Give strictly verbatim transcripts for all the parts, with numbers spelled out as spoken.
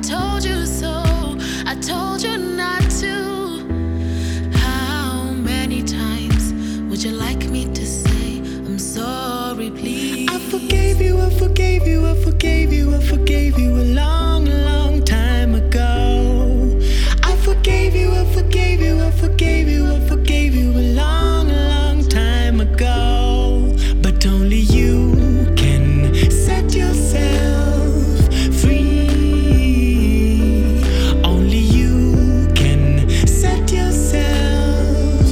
told you so. I told you not to. How many times would you like me to say I'm sorry, please? I forgave you, I forgave you, I forgave you, I forgave you a long, long time ago. I forgave you, I forgave you, I forgave you, I forgave you a long, long time ago. But only you can set yourself free. Only you can set yourself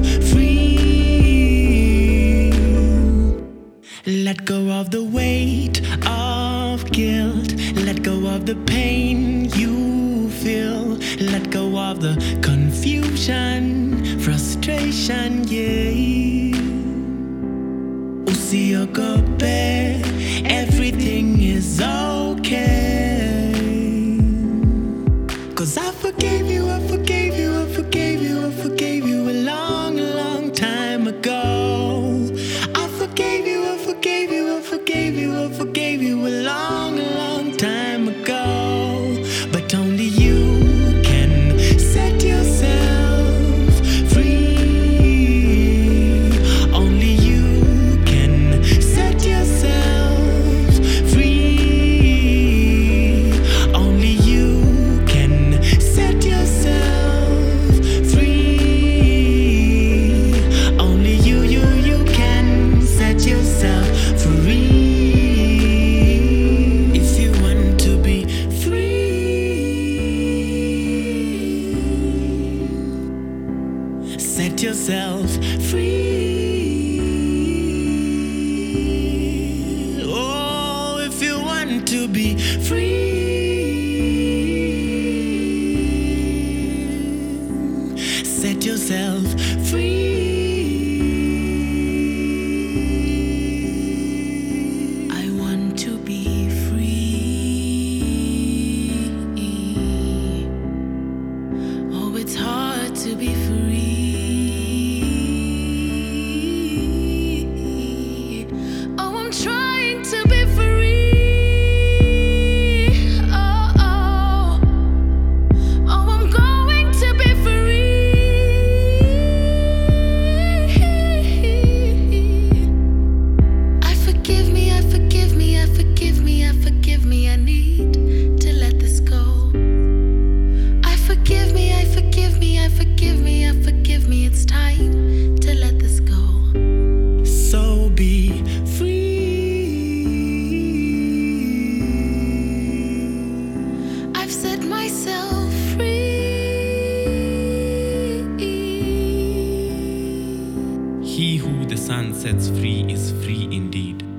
free. Let go of the weight of guilt. Let go of the pain you feel. Let go of the confusion, frustration, yeah. Usi ogobe, everything is okay. Cause I forgave you, I forgave you, I forgave you, I forgave you a long, long time ago. I forgave you, I forgave you, I forgave you, I forgave you a long, long time ago. But only you can set yourself free. Only you can set yourself free. Only you can set yourself free. Only you, you, you can set yourself free. If you want to be free, set yourself free. Oh, if you want to be free, set yourself free. I want to be free. Oh, it's hard to be free. Oh, I'm trying to be free. Oh, oh. Oh, I'm going to be free. I forgive me, I forgive me, I forgive me, I forgive me. I need to let this go. I forgive me, I forgive me, I forgive me, I forgive me. It's time to let this go. So be free. I've set myself free. He who the Son sets free is free indeed.